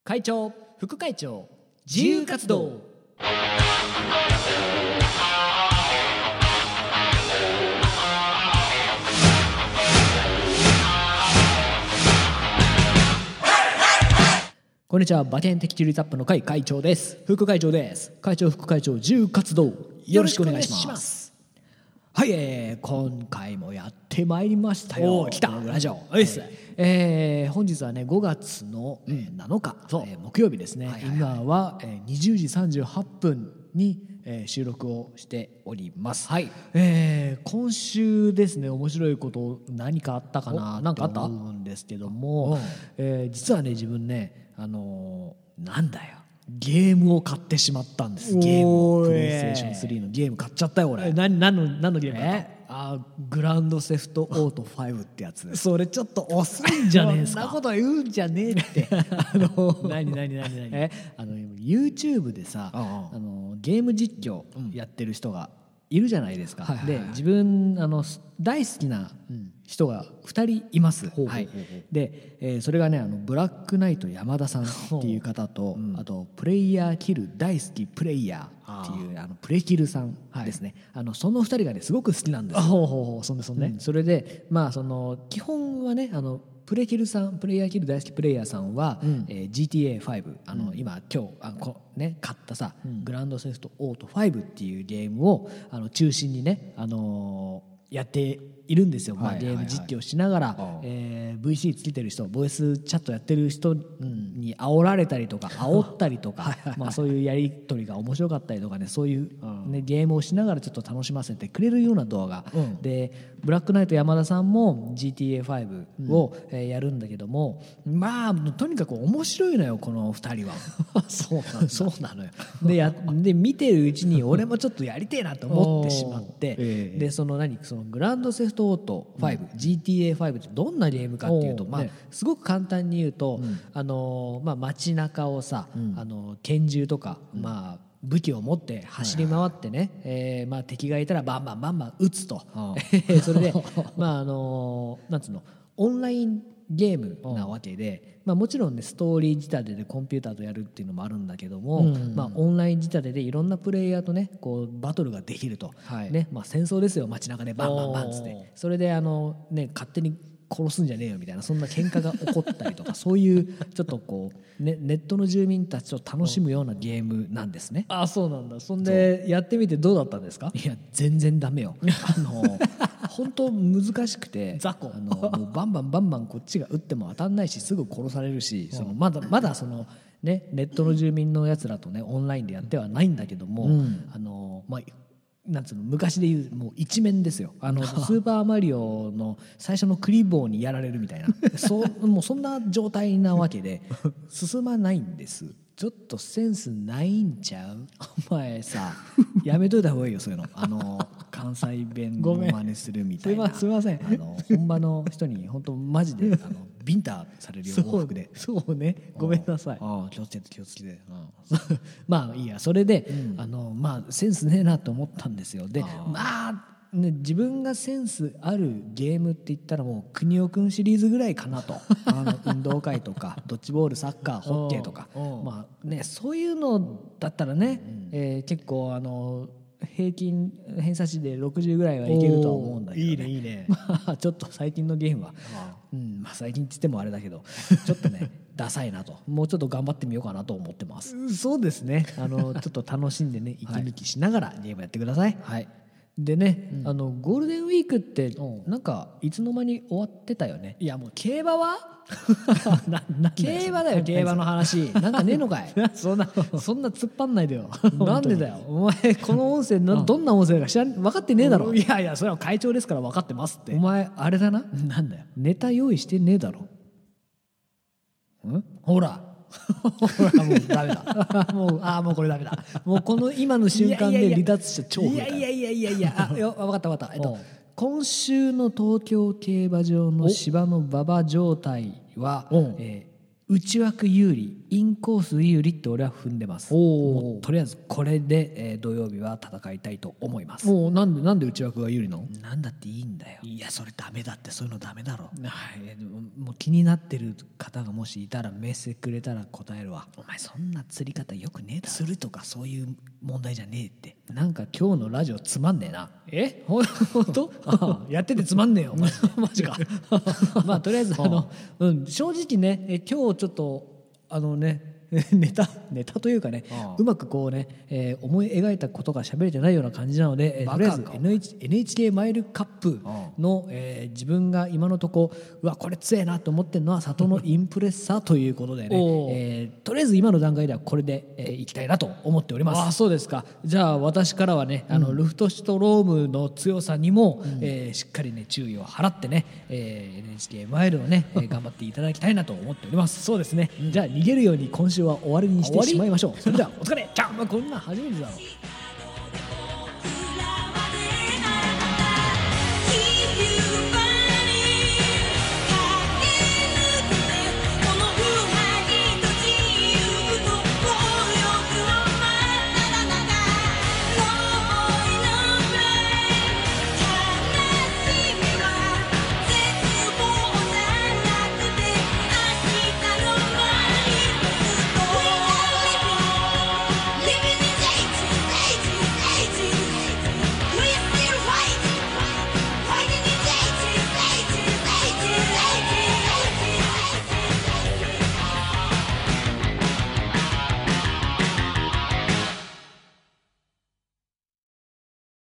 会長、副会長、自由活動。こんにちは、馬券的中立アップの会会長です。副会長です。会長、副会長、自由活動、よろしくお願いします。はい、今回もやってまいりましたよ。来たラジオ。本日はね、5月の7日、木曜日ですね。今は20時38分に収録をしております。今週ですね、面白いこと何かあったかなと思うんですけども、実はね、自分ね、なんだよ、ゲームを買ってしまったんです。ゲームをプレイステーション3のゲーム買っちゃったよ俺。何のゲーム買った？グランドセフトオート5ってやつ。それちょっと遅いんじゃねえですか。そんなこと言うんじゃねえって。何YouTube でさ、ゲーム実況やってる人がいるじゃないですか。で、自分大好きな人が2人います。で、それがね、ブラックナイト山田さんっていう方と、あとプレイヤーキル大好きプレイヤーっていうプレキルさんですね。その2人がねすごく好きなんですよ。それで基本はね、プレイヤーキル大好きプレイヤーさんは、GTA5 今買ったさ、グランドセフトオート5っていうゲームを中心にね、やっているんですよ。ゲーム実況しながら、VC つけてる人、ボイスチャットやってる人に煽られたりとか煽ったりとかそういうやり取りが面白かったりとかね、そういう、ゲームをしながらちょっと楽しませてくれるような動画、でブラックナイト山田さんも GTA5 を、やるんだけども、とにかく面白いのよこの2人は。そうなのよ。で見てるうちに俺もちょっとやりてえなと思ってしまって、でそのグランドセフトオート5、GTA5 ってどんなゲームかっていうと、すごく簡単に言うと、街中をさ、拳銃とか、武器を持って走り回ってね、敵がいたらバンバン撃つと。それでなんつうの、オンラインゲームなわけで、もちろんねストーリー仕立てでコンピューターとやるっていうのもあるんだけども、オンライン仕立てでいろんなプレイヤーとねこうバトルができると、戦争ですよ、街中でバンバンっつって。それで勝手に殺すんじゃねえよみたいな、そんな喧嘩が起こったりとかそういうちょっとこう、ネットの住民たちを楽しむようなゲームなんですね。そうなんだ。そんでやってみてどうだったんですか？いや全然ダメよ。本当難しくて、もうバンバンこっちが撃っても当たんないし、すぐ殺されるし、まだネットの住民のやつらとねオンラインでやってはないんだけども、なんつうの、昔でいうもう一面ですよ。スーパーマリオの最初のクリボーにやられるみたいなもうそんな状態なわけで進まないんです。ちょっとセンスないんちゃう？お前さやめといた方がいいよ、そういうの。関西弁の真似するみたいな。すいません。本場の人に本当マジでビンタされるよ、往復で。そうね、ごめんなさい。気をつけて。いいや。それでセンスねえなと思ったんですよ。で自分がセンスあるゲームって言ったらもうくにおくんシリーズぐらいかなと。運動会とかドッジボール、サッカー、ホッケーとかそういうのだったらね、結構平均偏差値で60ぐらいはいけるとは思うんだけどね。いいね。ちょっと最近のゲームは、最近って言ってもあれだけどちょっとねダサいなと、もうちょっと頑張ってみようかなと思ってます。そうですね。ちょっと楽しんでね、息抜きしながらゲームやってください。でね、ゴールデンウィークってなんかいつの間に終わってたよね。いやもう競馬は競馬だよ、競馬の話。なんかねえのかい？そんな突っ張んないでよ。なんでだよお前、この音声どんな音声か分かってねえだろ。いやそれは会長ですから分かってますって。お前あれだな。なんだよ、ネタ用意してねえだろ。ほらもうダメだ。もうこれダメだ。もうこの今の瞬間で離脱した超増えた。分かった。今週の東京競馬場の芝の馬場状態は、内枠有利インコース有利って俺は踏んでます。もうとりあえずこれで、土曜日は戦いたいと思います。なんで内枠が有利なの？ なんだっていいんだよ。いやそれダメだって、そういうのダメだろ。 もう気になってる方がもしいたらメッセくれたら答えるわ。 お前そんな釣り方よくねえだろ。釣るとかそういう問題じゃねえって。 なんか今日のラジオつまんねえな。ほんとやっててつまんねえよマジかまあとりあえず正直ね、今日ちょっとネタというかね、うまくこうね、思い描いたことが喋れてないような感じなので、とりあえず NHK マイルカップの、自分が今のとここれ強えなと思ってるのは里のインプレッサーということでね、とりあえず今の段階ではこれで、いきたいなと思っております。 そうですか。 じゃあ私からはね、ルフトシュトロームの強さにも、しっかりね注意を払ってね、NHK マイルをね、頑張っていただきたいなと思っております。 そうですね、 じゃあ逃げるように今週は終わりにしてしまいましょう。それではお疲れ。こんなん初めてだろ。